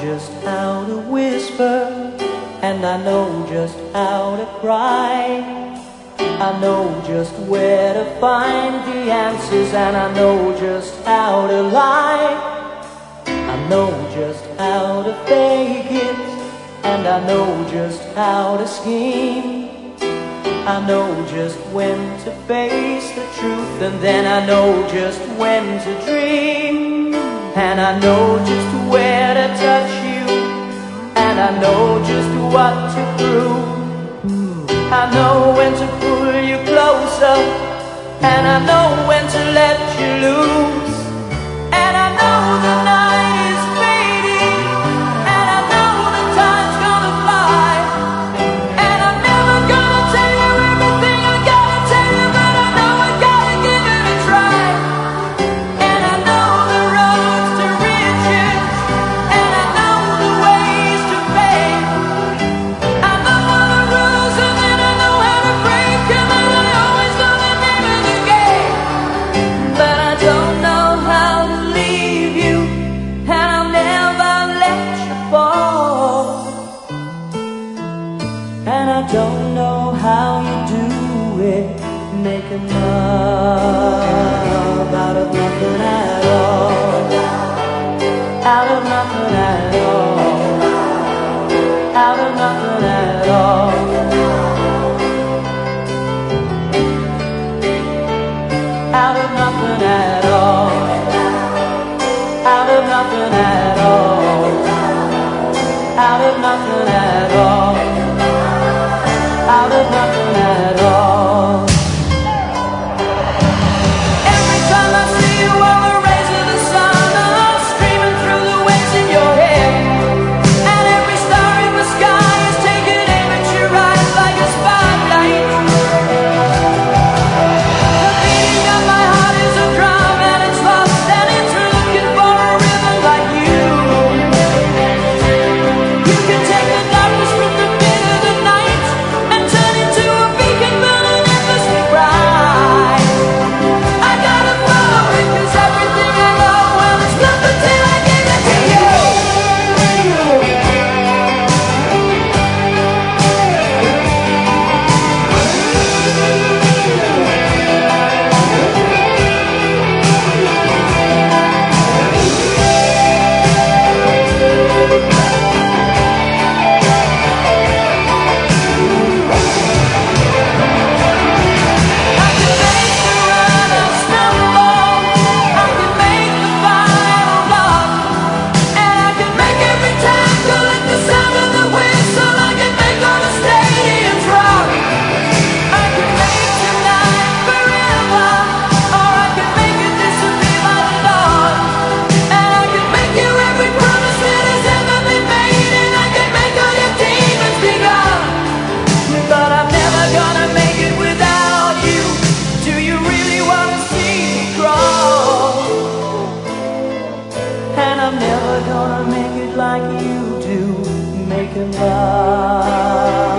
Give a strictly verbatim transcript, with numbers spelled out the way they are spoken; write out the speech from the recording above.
just how to whisper, and I know just how to cry. I know just where to find the answers, and I know just how to lie. I know just how to fake it, and I know just how to scheme. I know just when to face the truth, and then I know just when to dream. And I know just where to touch you, and I know just what to prove. I know when to pull you closer, and I know when to let you loose. And I know the night is fading, and I know the time's gonna fly. And I'm never gonna tell you everything I gotta tell you, but I know I gotta give it a try. And I know the roads to riches, and I know the ways to fame. I know all the rules, and then I know how to break them, and I always know the name of the game. But I don't know how to leave you, and I'll never let you fall. And I don't know how you do it, making love out of nothing at all. Out of nothing at all. Out of nothing at all. Out of nothing at all. Out of nothing at all. Out of nothing at all. Out of nothing at all. Every time I see you, all the rays of the sun are streaming through the waves in your hair. And every star in the sky is taking aim at your eyes like a spotlight. The beating of my heart is a drum, and it's lost, and it's looking for a rhythm like you. You can take the darkness from the pit of the night and turn it to a beacon burning endlessly bright. I gotta follow it, 'cause everything I know, well, it's nothing till I give it to you. I can make the runner stumble, I can make the final block, and I can make every tackle at the sound of the whistle. I can make all the stadiums rock. I can make tonight forever, or I can make it disappear by the dawn. And I can make you every promise that has ever been made, and I can make all your demons be gone. But I'm never gonna make it without you. Do you really wanna see me crawl? And I'm never gonna make it like you do, making love